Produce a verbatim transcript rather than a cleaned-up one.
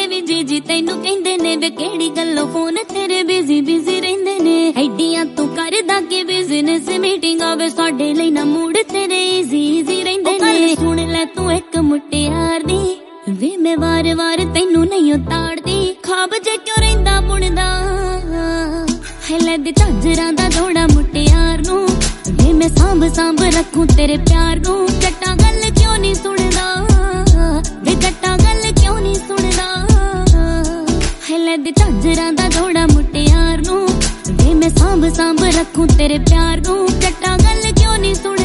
मुंडे भी जी जी तैनू कहंदे ने वे केड़ी गल्लों फोन तेरे बिजी बिजी रहिंदे ने ऐडियां तू करदा के बिजनेस मीटिंग आवे साडे लई ना मूड तेरे इजी इजी रहिंदे ने सुन ले तू एक मुटियार दी वे मैं वार वार तैनू नहीं उतारदी खाब जे क्यों रहिंदा बुणदा है लैदी झांजरां दा जोड़ा मुटियार नू वे मैं सांभ सांभ रखूं तेरे प्यार नू जट्टा गल क्यों नहीं सुनदा वे जट्टा गल क्यों नहीं सुनदा है लैदी झांजरां दा जोड़ा मुटियार नू वे मैं सांभ सांभ रखूं तेरे प्यार नू जट्टा गल क्यों नहीं सुनदा।